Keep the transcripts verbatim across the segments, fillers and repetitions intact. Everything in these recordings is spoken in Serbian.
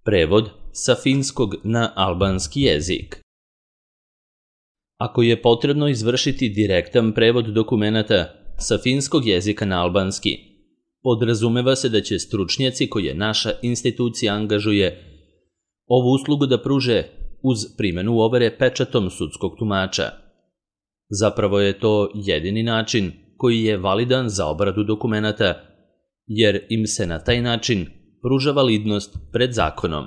Prevod sa finskog na albanski jezik. Ako je potrebno izvršiti direktan prevod dokumenata sa finskog jezika na albanski, podrazumeva se da će stručnjaci koje naša institucija angažuje ovu uslugu da pruže uz primjenu overe pečatom sudskog tumača. Zapravo je to jedini način koji je validan za obradu dokumenata, jer im se na taj način pruža validnost pred zakonom.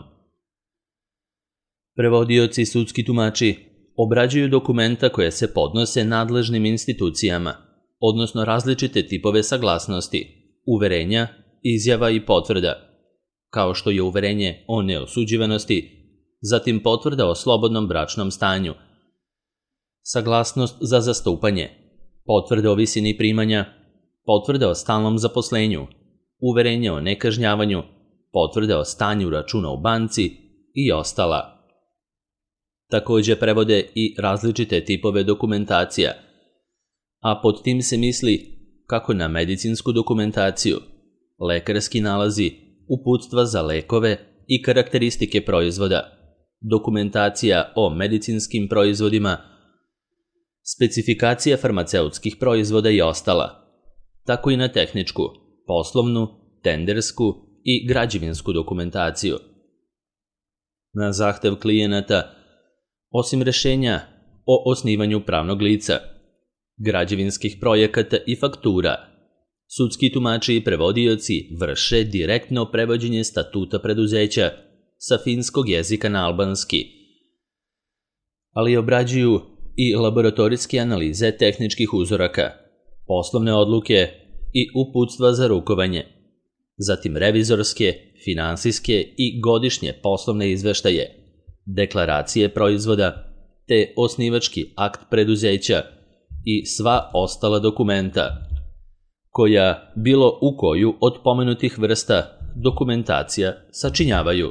Prevodioci i sudski tumači obrađuju dokumenta koje se podnose nadležnim institucijama, odnosno različite tipove saglasnosti, uverenja, izjava i potvrda, kao što je uverenje o neosuđivanosti, zatim potvrda o slobodnom bračnom stanju, saglasnost za zastupanje, potvrda o visini primanja, potvrda o stalnom zaposlenju, uverenje o nekažnjavanju, potvrda o stanju računa u banci i ostala. Također prevode i različite tipove dokumentacija, a pod tim se misli kako na medicinsku dokumentaciju, lekarski nalazi, uputstva za lekove i karakteristike proizvoda, dokumentacija o medicinskim proizvodima, specifikacija farmaceutskih proizvoda i ostala, tako i na tehničku, poslovnu, tendersku i građevinsku dokumentaciju. Na zahtev klijenata, osim rješenja o osnivanju pravnog lica, građevinskih projekata i faktura, sudski tumači i prevodioci vrše direktno prevođenje statuta preduzeća sa finskog jezika na albanski, ali obrađuju i laboratorijske analize tehničkih uzoraka, poslovne odluke i uputstva za rukovanje, zatim revizorske, finansijske i godišnje poslovne izveštaje, deklaracije proizvoda, te osnivački akt preduzeća i sva ostala dokumenta, koja bilo u koju od pomenutih vrsta dokumentacija sačinjavaju.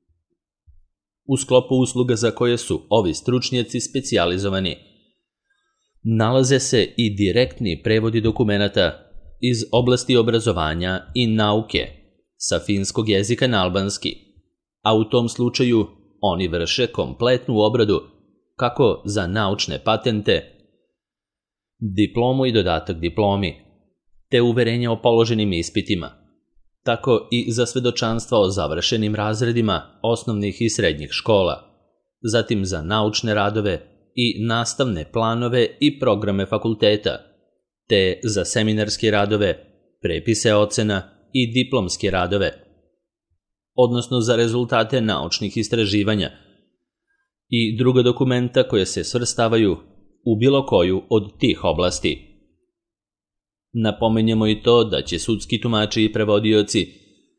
U sklopu usluga za koje su ovi stručnjaci specijalizovani, nalaze se i direktni prevodi dokumenata iz oblasti obrazovanja i nauke sa finskog jezika na albanski, a u tom slučaju oni vrše kompletnu obradu kako za naučne patente, diplomu i dodatak diplomi, te uverenje o položenim ispitima, tako i za svedočanstva o završenim razredima osnovnih i srednjih škola, zatim za naučne radove i nastavne planove i programe fakulteta, te za seminarske radove, prepise ocena i diplomske radove, odnosno za rezultate naučnih istraživanja i druga dokumenta koje se svrstavaju u bilo koju od tih oblasti. Napomenjemo i to da će sudski tumači i prevodioci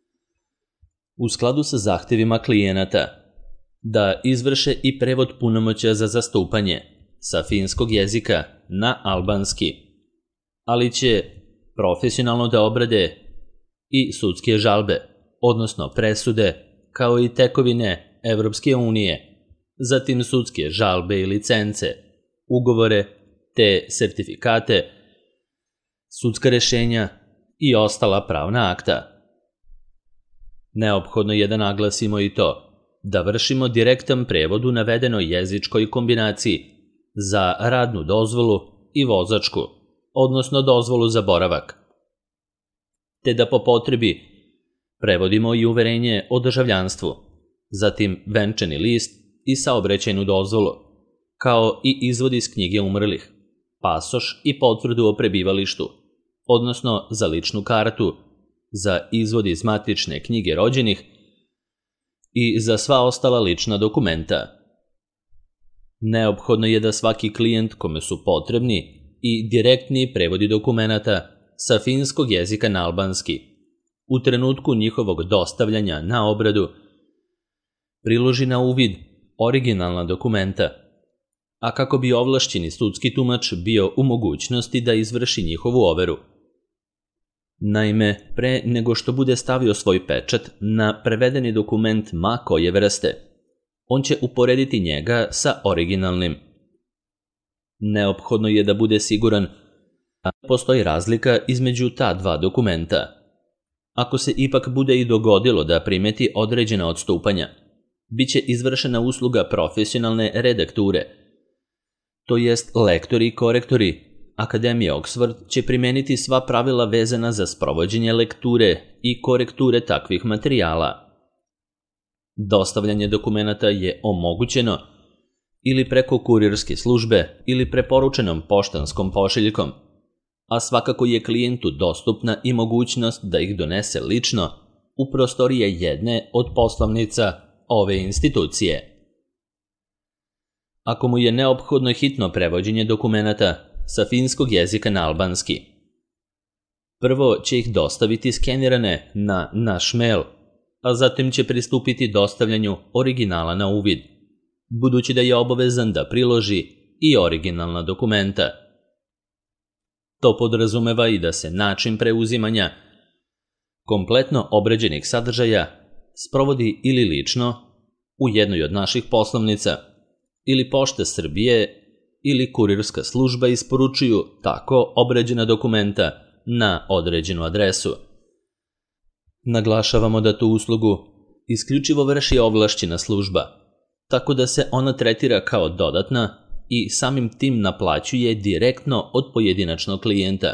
u skladu sa zahtevima klijenata da izvrše i prevod punomoćja za zastupanje sa finskog jezika na albanski, ali će profesionalno da obrade i sudske žalbe, odnosno presude, kao i tekovine Evropske unije, zatim sudske žalbe i licence, ugovore te sertifikate, sudska rješenja i ostala pravna akta. Neophodno je da naglasimo i to da vršimo direktan prevod u navedenoj jezičkoj kombinaciji za radnu dozvolu i vozačku, odnosno dozvolu za boravak, te da po potrebi prevodimo i uverenje o državljanstvu, zatim venčani list i saobraćajnu dozvolu, kao i izvod iz knjige umrlih, pasoš i potvrdu o prebivalištu, odnosno za ličnu kartu, za izvod iz matične knjige rođenih i za sva ostala lična dokumenta. Neophodno je da svaki klijent kome su potrebni i direktni prevodi dokumenata sa finskog jezika na albanski u trenutku njihovog dostavljanja na obradu priloži na uvid originalna dokumenta, a kako bi ovlašćeni sudski tumač bio u mogućnosti da izvrši njihovu overu. Naime, pre nego što bude stavio svoj pečat na prevedeni dokument ma koje vrste, on će uporediti njega sa originalnim. Neophodno je da bude siguran da postoji razlika između ta dva dokumenta, Ako se ipak bude i dogodilo da primeti određena odstupanja, bit će izvršena usluga profesionalne redakture, to jest lektori i korektori Akademije Oxford će primeniti sva pravila vezana za sprovođenje lekture i korekture takvih materijala. Dostavljanje dokumenata je omogućeno ili preko kurirske službe ili preporučenom poštanskom pošiljkom, a svakako je klijentu dostupna i mogućnost da ih donese lično u prostorije jedne od poslovnica ove institucije. Ako mu je neophodno hitno prevođenje dokumenata sa finskog jezika na albanski, prvo će ih dostaviti skenirane na naš mail, a zatim će pristupiti dostavljanju originala na uvid, budući da je obavezan da priloži i originalna dokumenta. To podrazumeva i da se način preuzimanja kompletno obrađenih sadržaja sprovodi ili lično u jednoj od naših poslovnica, ili Pošta Srbije ili kurirska služba isporučuju tako obrađena dokumenta na određenu adresu. Naglašavamo da tu uslugu isključivo vrši ovlašćena služba, tako da se ona tretira kao dodatna i samim tim naplaćuje direktno od pojedinačnog klijenta.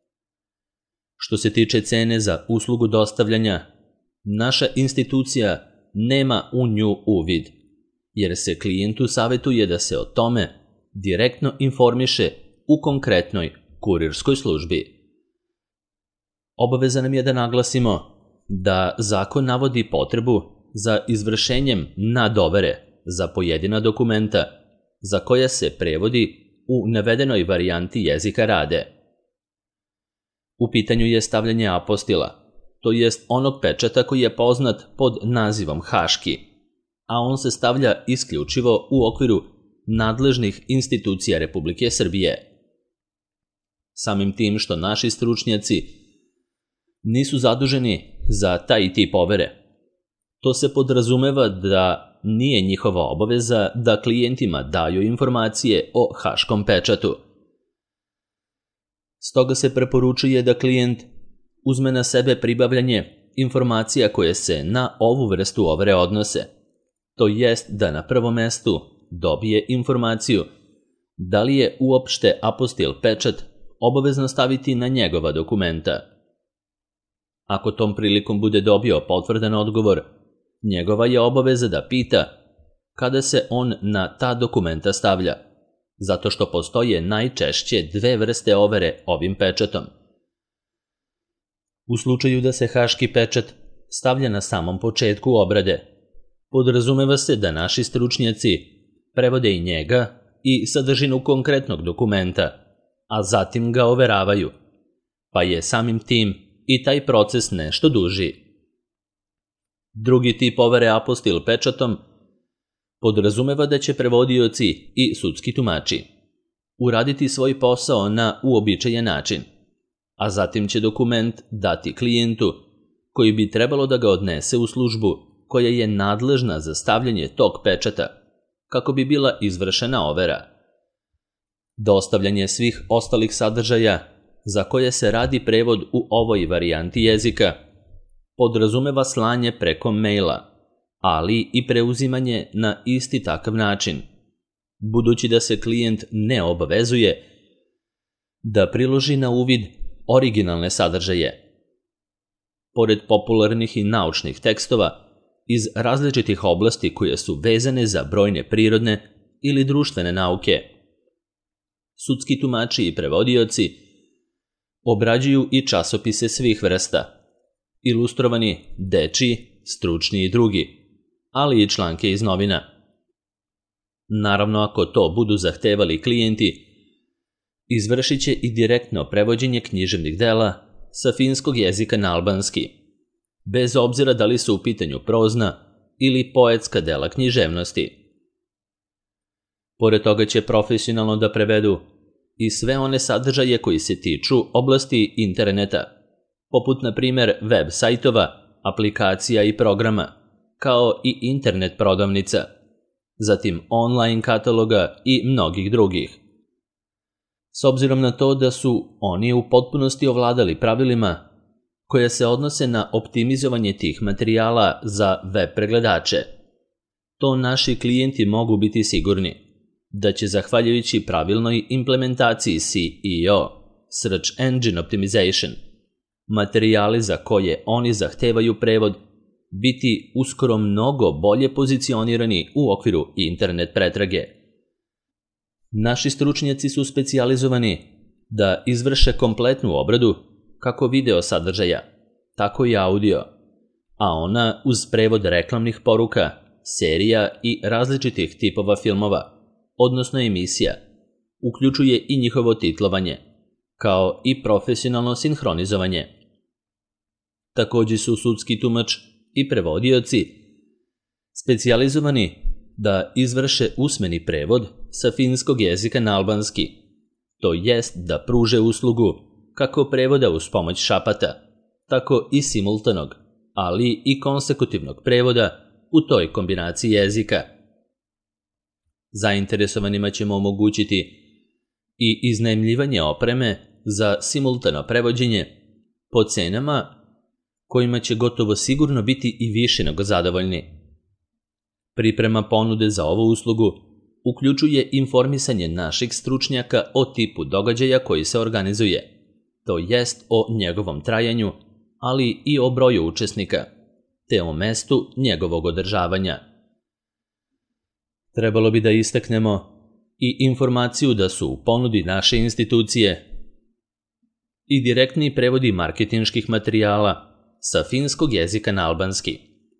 Što se tiče cene za uslugu dostavljanja, naša institucija nema u nju uvid, jer se klijentu savjetuje da se o tome direktno informiše u konkretnoj kurirskoj službi. Obaveza nam je da naglasimo da zakon navodi potrebu za izvršenjem nadovere za pojedina dokumenta za koja se prevodi u navedenoj varijanti jezika rade. U pitanju je stavljanje apostila, to jest onog pečata koji je poznat pod nazivom haški, a on se stavlja isključivo u okviru nadležnih institucija Republike Srbije. Samim tim što naši stručnjaci nisu zaduženi za taj tip overe, to se podrazumeva da nije njihova obaveza da klijentima daju informacije o haškom pečatu. Stoga se preporučuje da klijent uzme na sebe pribavljanje informacija koje se na ovu vrstu overe odnose, to jest da na prvom mestu dobije informaciju da li je uopšte apostil pečat obavezno staviti na njegova dokumenta. Ako tom prilikom bude dobio potvrdan odgovor, njegova je obaveza da pita kada se on na ta dokumenta stavlja, zato što postoje najčešće dve vrste overe ovim pečatom. U slučaju da se haški pečat stavlja na samom početku obrade, podrazumeva se da naši stručnjaci prevode i njega i sadržinu konkretnog dokumenta, a zatim ga overavaju, pa je samim tim i taj proces nešto duži. Drugi tip overe apostil pečatom podrazumeva da će prevodioci i sudski tumači uraditi svoj posao na uobičajen način, a zatim će dokument dati klijentu koji bi trebalo da ga odnese u službu koja je nadležna za stavljanje tog pečata, kako bi bila izvršena overa. Dostavljanje svih ostalih sadržaja za koje se radi prevod u ovoj varijanti jezika podrazumeva slanje preko maila, ali i preuzimanje na isti takav način, budući da se klijent ne obavezuje da priloži na uvid originalne sadržaje. Pored popularnih i naučnih tekstova iz različitih oblasti koje su vezane za brojne prirodne ili društvene nauke, sudski tumači i prevodioci obrađuju i časopise svih vrsta, ilustrovani, dečiji, stručni i drugi, ali i članke iz novina. Naravno, ako to budu zahtevali klijenti, izvršit će i direktno prevođenje književnih dela sa finskog jezika na albanski, bez obzira da li su u pitanju prozna ili poetska dela književnosti. Pored toga će profesionalno da prevedu i sve one sadržaje koji se tiču oblasti interneta, poput na primjer web sajtova, aplikacija i programa, kao i internet prodavnica, zatim online kataloga i mnogih drugih. S obzirom na to da su oni u potpunosti ovladali pravilima koja se odnose na optimizovanje tih materijala za web pregledače. To naši klijenti mogu biti sigurni da će zahvaljujući pravilnoj implementaciji S E O, Search Engine Optimization, materijali za koje oni zahtevaju prevod biti uskoro mnogo bolje pozicionirani u okviru internet pretrage. Naši stručnjaci su specijalizovani da izvrše kompletnu obradu kako video sadržaja, tako i audio, a ona uz prevod reklamnih poruka, serija i različitih tipova filmova, odnosno emisija, uključuje i njihovo titlovanje, kao i profesionalno sinhronizovanje. Također su sudski tumač i prevodioci specijalizovani da izvrše usmeni prevod sa finskog jezika na albanski, to jest da pruže uslugu kako prevoda uz pomoć šapata, tako i simultanog, ali i konsekutivnog prevoda u toj kombinaciji jezika. Zainteresovanima ćemo omogućiti i iznajmljivanje opreme za simultano prevođenje po cenama kojima će gotovo sigurno biti i više nego zadovoljni. Priprema ponude za ovu uslugu uključuje informisanje naših stručnjaka o tipu događaja koji se organizuje, to jest o njegovom trajanju, ali i o broju učesnika, te o mestu njegovog održavanja. Trebalo bi da istaknemo i informaciju da su u ponudi naše institucije i direktni prevodi marketinških materijala sa finskog jezika na albanski,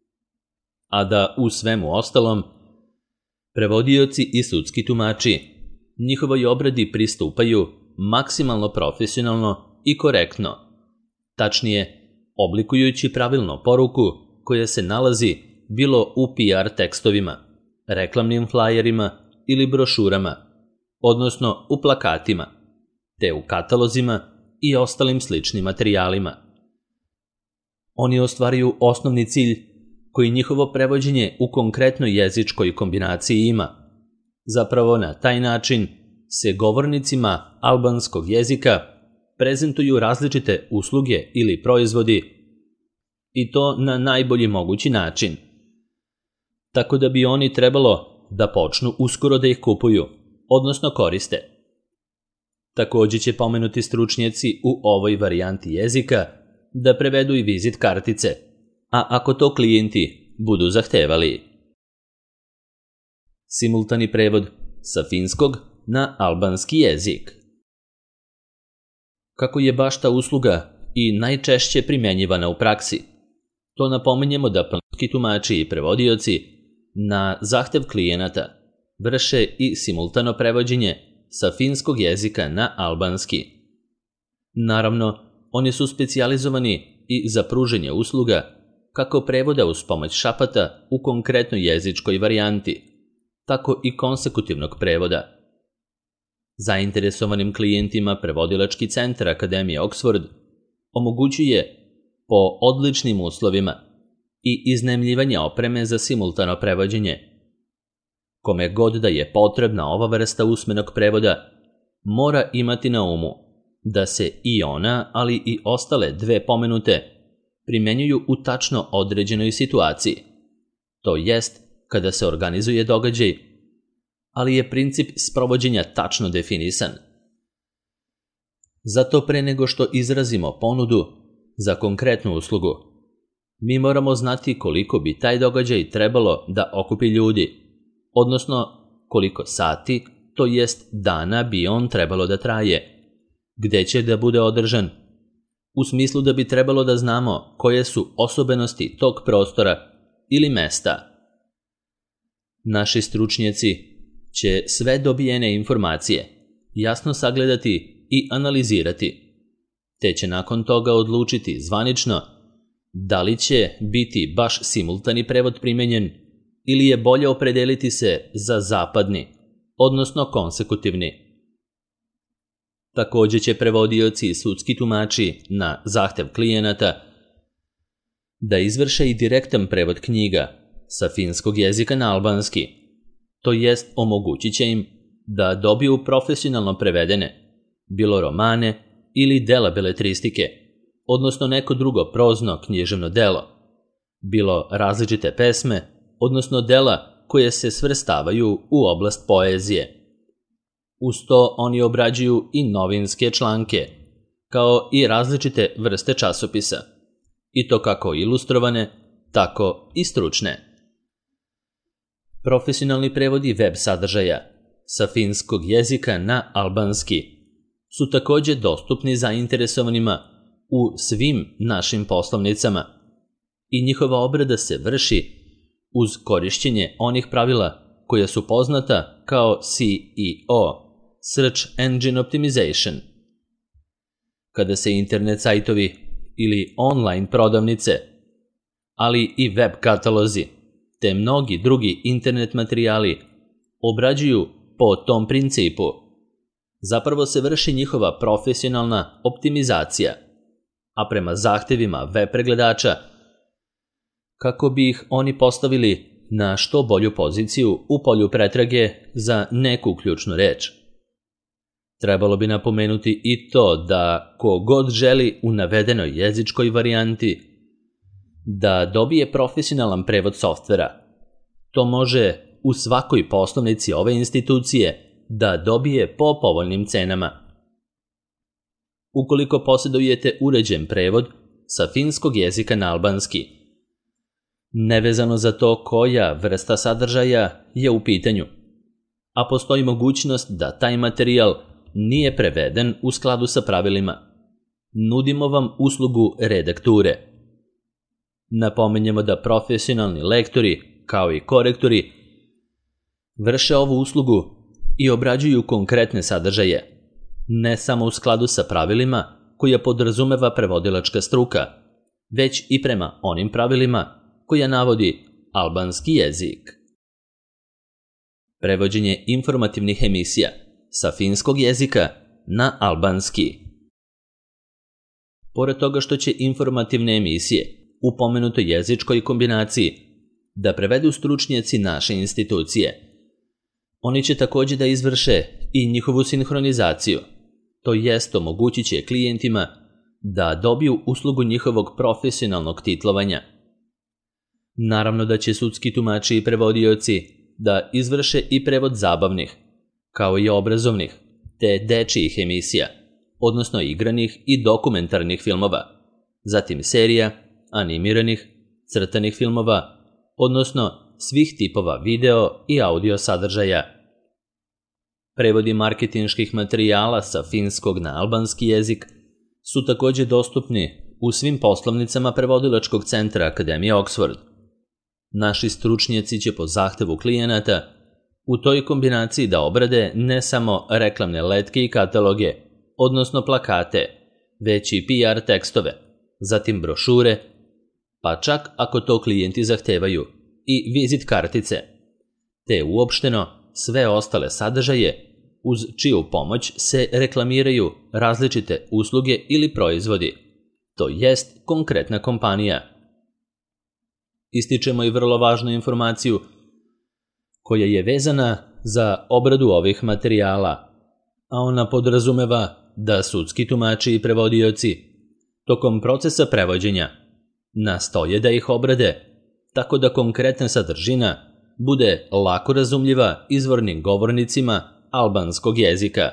a da u svemu ostalom prevodioci i sudski tumači njihovoj obradi pristupaju maksimalno profesionalno i korektno, tačnije oblikujući pravilno poruku koja se nalazi bilo u P R tekstovima, reklamnim flajerima ili brošurama, odnosno u plakatima, te u katalozima i ostalim sličnim materijalima. Oni ostvaruju osnovni cilj koji njihovo prevođenje u konkretnoj jezičkoj kombinaciji ima. Zapravo na taj način se govornicima albanskog jezika prezentuju različite usluge ili proizvodi i to na najbolji mogući način, tako da bi oni trebalo da počnu uskoro da ih kupuju, odnosno koriste. Također će pomenuti stručnjaci u ovoj varijanti jezika da prevedu i vizit kartice, a ako to klijenti budu zahtevali. Simultani prevod sa finskog na albanski jezik. Kako je baš ta usluga i najčešće primjenjivana u praksi, to napominjemo da planski tumači i prevodioci na zahtev klijenata vrše i simultano prevođenje sa finskog jezika na albanski. Naravno, oni su specijalizovani i za pruženje usluga kako prevoda uz pomoć šapata u konkretnoj jezičkoj varijanti, tako i konsekutivnog prevoda. Zainteresovanim klijentima prevodilački centar Akademije Oxford omogućuje po odličnim uslovima i iznajmljivanje opreme za simultano prevođenje. Kome god da je potrebna ova vrsta usmenog prevoda, mora imati na umu da se i ona, ali i ostale dve pomenute primjenjuju u tačno određenoj situaciji, to jest kada se organizuje događaj, ali je princip sprovođenja tačno definisan. Zato pre nego što izrazimo ponudu za konkretnu uslugu, mi moramo znati koliko bi taj događaj trebalo da okupi ljudi, odnosno koliko sati, to jest dana bi on trebalo da traje, gde će da bude održan, u smislu da bi trebalo da znamo koje su osobenosti tog prostora ili mesta. Naši stručnjaci će sve dobijene informacije jasno sagledati i analizirati, te će nakon toga odlučiti zvanično da li će biti baš simultani prevod primenjen ili je bolje opredeliti se za zapadni, odnosno konsekutivni. Također će prevodioci i sudski tumači na zahtev klijenata da izvrše i direktan prevod knjiga sa finskog jezika na albanski, to jest omogućit će im da dobiju profesionalno prevedene, bilo romane ili dela beletristike, odnosno neko drugo prozno književno delo, bilo različite pesme, odnosno dela koje se svrstavaju u oblast poezije. Uz to oni obrađuju i novinske članke, kao i različite vrste časopisa, i to kako ilustrovane, tako i stručne. Profesionalni prevodi web sadržaja sa finskog jezika na albanski su također dostupni zainteresovanima u svim našim poslovnicama i njihova obrada se vrši uz korišćenje onih pravila koja su poznata kao S E O, Search Engine Optimization. Kada se internet sajtovi ili online prodavnice, ali i web katalozi, te mnogi drugi internet materijali obrađuju po tom principu, zapravo se vrši njihova profesionalna optimizacija, a prema zahtevima web pregledača, kako bi ih oni postavili na što bolju poziciju u polju pretrage za neku ključnu reč. Trebalo bi napomenuti i to da ko god želi u navedenoj jezičkoj varijanti da dobije profesionalan prevod softvera, to može u svakoj poslovnici ove institucije da dobije po povoljnim cenama. Ukoliko posjedujete uređen prevod sa finskog jezika na albanski, nevezano za to koja vrsta sadržaja je u pitanju, a postoji mogućnost da taj materijal nije preveden u skladu sa pravilima, nudimo vam uslugu redakture. Napominjemo da profesionalni lektori, kao i korektori, vrše ovu uslugu i obrađuju konkretne sadržaje, ne samo u skladu sa pravilima koja podrazumeva prevodilačka struka, već i prema onim pravilima koja navodi albanski jezik. Prevođenje informativnih emisija sa finskog jezika na albanski. Pored toga što će informativne emisije u pomenutoj jezičkoj kombinaciji da prevedu stručnjaci naše institucije, oni će također da izvrše i njihovu sinhronizaciju, to jest omogućit će klijentima da dobiju uslugu njihovog profesionalnog titlovanja. Naravno da će sudski tumači i prevodioci da izvrše i prevod zabavnih, kao i obrazovnih, te dečijih emisija, odnosno igranih i dokumentarnih filmova, zatim serija, animiranih, crtanih filmova, odnosno svih tipova video i audio sadržaja. Prevodi marketinških materijala sa finskog na albanski jezik su također dostupni u svim poslovnicama prevodilačkog centra Akademije Oxford. Naši stručnjaci će po zahtevu klijenata u toj kombinaciji da obrade ne samo reklamne letke i kataloge, odnosno plakate, već i P R tekstove, zatim brošure, pa čak ako to klijenti zahtevaju, i vizit kartice, te uopšteno sve ostale sadržaje uz čiju pomoć se reklamiraju različite usluge ili proizvodi, to jest konkretna kompanija. Ističemo i vrlo važnu informaciju koja je vezana za obradu ovih materijala, a ona podrazumeva da sudski tumači i prevodioci tokom procesa prevođenja nastoje da ih obrade tako da konkretna sadržina bude lako razumljiva izvornim govornicima albanskog jezika.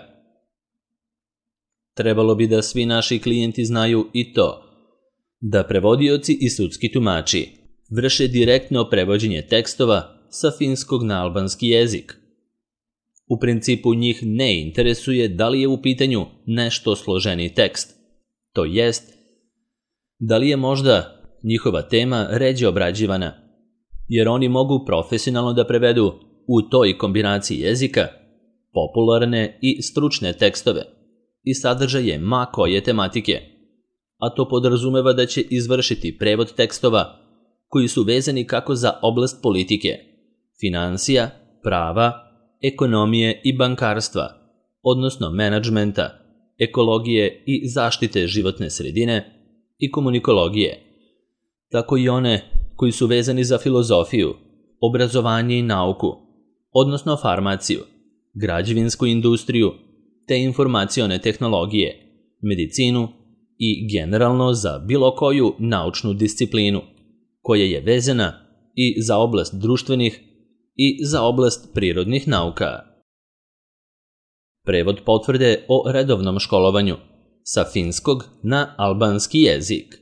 Trebalo bi da svi naši klijenti znaju i to da prevodioci i sudski tumači vrše direktno prevođenje tekstova sa finskog na albanski jezik. U principu njih ne interesuje da li je u pitanju nešto složeniji tekst, to jest da li je možda njihova tema ređe obrađivana, jer oni mogu profesionalno da prevedu u toj kombinaciji jezika popularne i stručne tekstove i sadržaje ma koje tematike, a to podrazumeva da će izvršiti prevod tekstova koji su vezani kako za oblast politike, finansija, prava, ekonomije i bankarstva, odnosno menadžmenta, ekologije i zaštite životne sredine i komunikologije, tako i one koji su vezani za filozofiju, obrazovanje i nauku, odnosno farmaciju, građevinsku industriju, te informacione tehnologije, medicinu i generalno za bilo koju naučnu disciplinu, koja je vezana i za oblast društvenih i za oblast prirodnih nauka. Prevod potvrde o redovnom školovanju sa finskog na albanski jezik.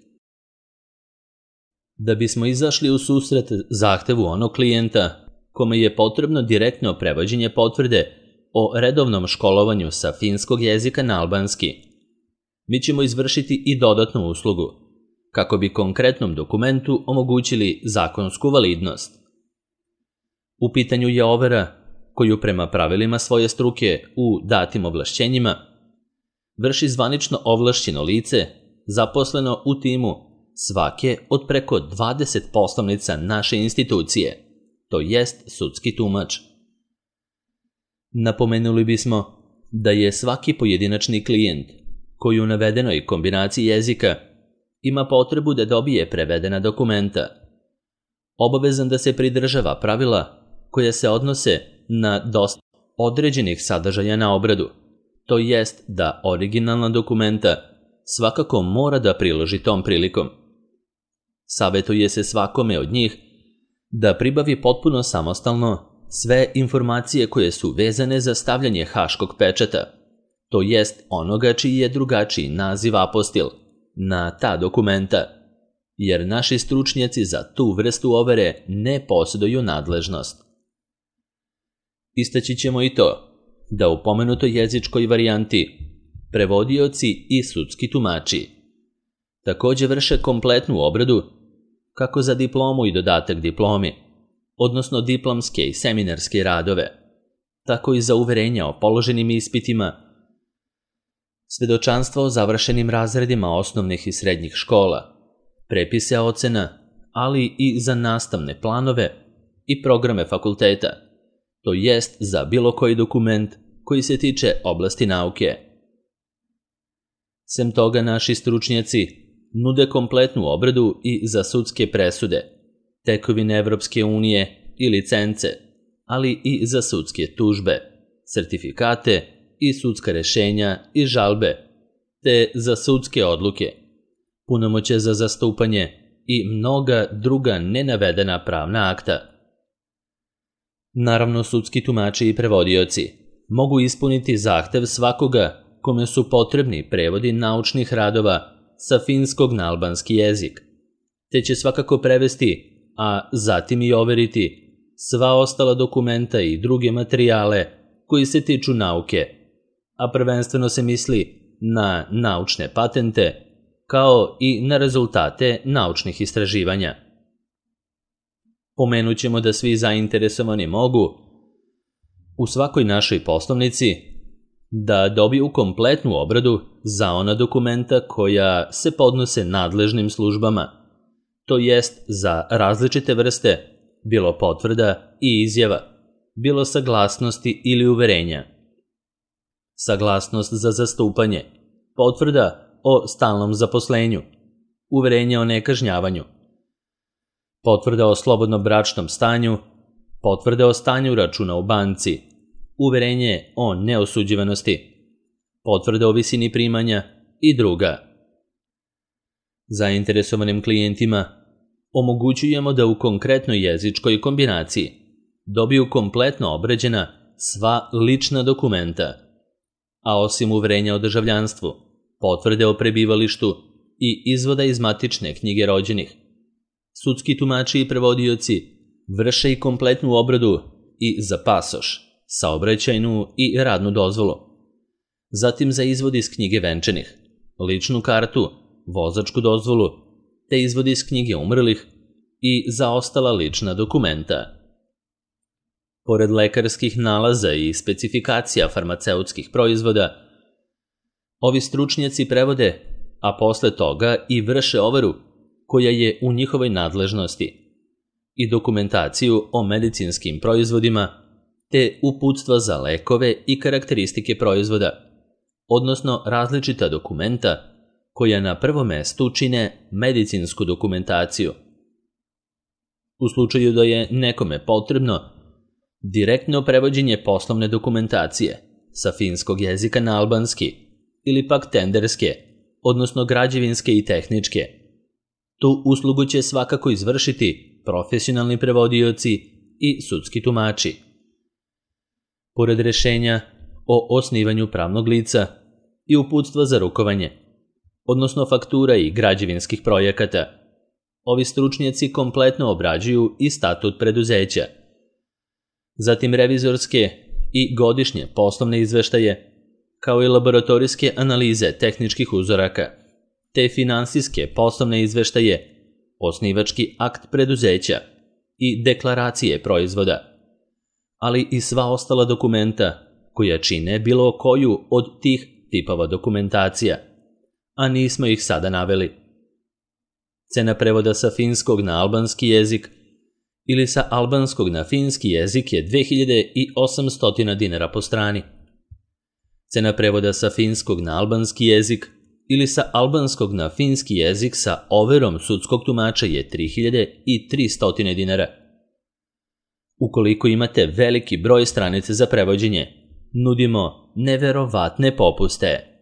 Da bismo izašli u susret zahtevu onog klijenta kome je potrebno direktno prevođenje potvrde o redovnom školovanju sa finskog jezika na albanski, mi ćemo izvršiti i dodatnu uslugu, kako bi konkretnom dokumentu omogućili zakonsku validnost. U pitanju je overa koju prema pravilima svoje struke u datim ovlašćenjima vrši zvanično ovlašćeno lice zaposleno u timu svake od preko dvadeset poslovnica naše institucije, to jest sudski tumač. Napomenuli bismo da je svaki pojedinačni klijent koji u navedenoj kombinaciji jezika ima potrebu da dobije prevedena dokumenta, obavezan da se pridržava pravila koja se odnose na dosta određenih sadržaja na obradu, to jest da originalna dokumenta svakako mora da priloži tom prilikom. Savetuje se svakome od njih da pribavi potpuno samostalno sve informacije koje su vezane za stavljanje haškog pečata, to jest onoga čiji je drugačiji naziv apostil, na ta dokumenta, jer naši stručnjaci za tu vrstu overe ne posjeduju nadležnost. Istaći ćemo i to da u pomenutoj jezičkoj varijanti prevodioci i sudski tumači također vrše kompletnu obradu kako za diplomu i dodatak diplomi, odnosno diplomske i seminarske radove, tako i za uverenja o položenim ispitima, svedočanstva o završenim razredima osnovnih i srednjih škola, prepise ocena, ali i za nastavne planove i programe fakulteta, to jest za bilo koji dokument koji se tiče oblasti nauke. Sem toga, naši stručnjaci nude kompletnu obradu i za sudske presude, tekovine Evropske unije i licence, ali i za sudske tužbe, sertifikate i sudska rešenja i žalbe, te za sudske odluke, punomoćje za zastupanje i mnoga druga nenavedena pravna akta. Naravno, sudski tumači i prevodioci mogu ispuniti zahtev svakoga kome su potrebni prevodi naučnih radova sa finskog na albanski jezik, te će svakako prevesti, a zatim i overiti sva ostala dokumenta i druge materijale koji se tiču nauke, a prvenstveno se misli na naučne patente, kao i na rezultate naučnih istraživanja. Pomenut ćemo da svi zainteresovani mogu u svakoj našoj poslovnici da dobiju kompletnu obradu za ona dokumenta koja se podnose nadležnim službama, to jest za različite vrste, bilo potvrda i izjava, bilo saglasnosti ili uverenja. Saglasnost za zastupanje, potvrda o stalnom zaposlenju, uverenje o nekažnjavanju, potvrda o slobodnom bračnom stanju, potvrda o stanju računa u banci, uverenje o neosuđivanosti, potvrda o visini primanja i druga. Zainteresovanim klijentima omogućujemo da u konkretnoj jezičkoj kombinaciji dobiju kompletno obrađena sva lična dokumenta, a osim uverenja o državljanstvu, potvrde o prebivalištu i izvoda iz matične knjige rođenih, sudski tumači i prevodioci vrše i kompletnu obradu i za pasoš, saobraćajnu i radnu dozvolu, zatim za izvod iz knjige venčanih, ličnu kartu, vozačku dozvolu, te izvod iz knjige umrlih i za ostala lična dokumenta. Pored lekarskih nalaza i specifikacija farmaceutskih proizvoda, ovi stručnjaci prevode, a posle toga i vrše overu koja je u njihovoj nadležnosti, i dokumentaciju o medicinskim proizvodima, te uputstva za lekove i karakteristike proizvoda, odnosno različita dokumenta koja na prvom mestu čine medicinsku dokumentaciju. U slučaju da je nekome potrebno direktno prevođenje poslovne dokumentacije sa finskog jezika na albanski ili pak tenderske odnosno građevinske i tehničke. Tu uslugu će svakako izvršiti profesionalni prevodioci i sudski tumači. Pored rješenja o osnivanju pravnog lica i uputstva za rukovanje, odnosno faktura i građevinskih projekata, ovi stručnjaci kompletno obrađuju i statut preduzeća, zatim revizorske i godišnje poslovne izveštaje, kao i laboratorijske analize tehničkih uzoraka, te finansijske poslovne izveštaje, osnivački akt preduzeća i deklaracije proizvoda, ali i sva ostala dokumenta koja čine bilo koju od tih tipova dokumentacija, a nismo ih sada naveli. Cena prevoda sa finskog na albanski jezik ili sa albanskog na finski jezik je dve hiljade osamsto dinara po strani. Cena prevoda sa finskog na albanski jezik ili sa albanskog na finski jezik sa overom sudskog tumača je tri hiljade tristo dinara. Ukoliko imate veliki broj stranica za prevođenje, nudimo neverovatne popuste.